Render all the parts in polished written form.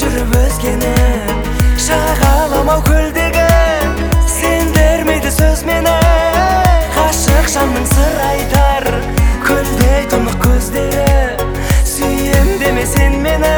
жүріп өзгені шағаламау көлдегі сен бермейді сөз мені ғашық жанның сыр айтар көлдей тұнық көздері сүйем деме сен мені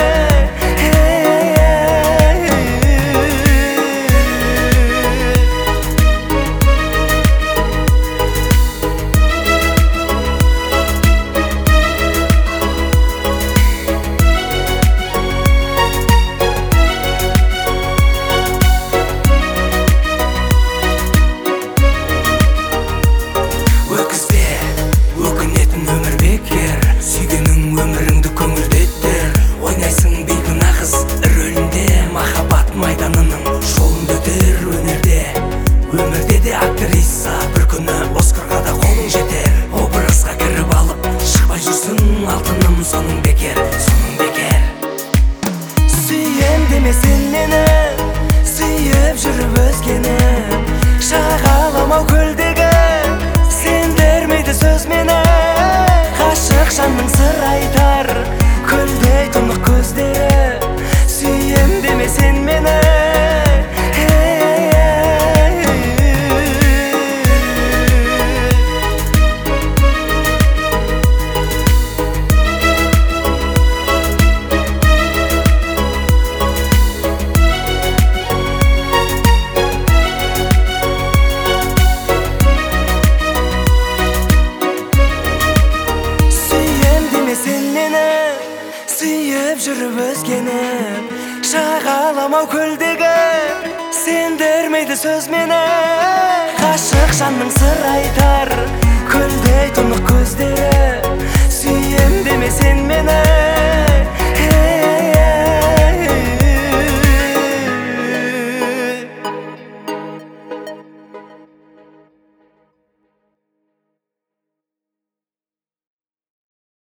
сүйгенің өміріңді көңілдеттер ойнайсың бейкүнә қыз рөлінде махаббат майданының жолында өтер өмірде де актриса бір күні оскарға да қолың жетер образға кіріп алып шықпай жүрсің алтыным соның бекер сүйем деме сен мені сүйіп жүріп өзгені шағаламау көлдегі сен бермейді сөз мені ғашық жанның сыр айтар көлдей тұнық көздері сүйем деме сен мені сүйіп жүріп өзгені шағаламау көлдегі сен бермейді сөз мені ғашық жанның сыр айтар көлдей тұнық көздері сүйем деме сен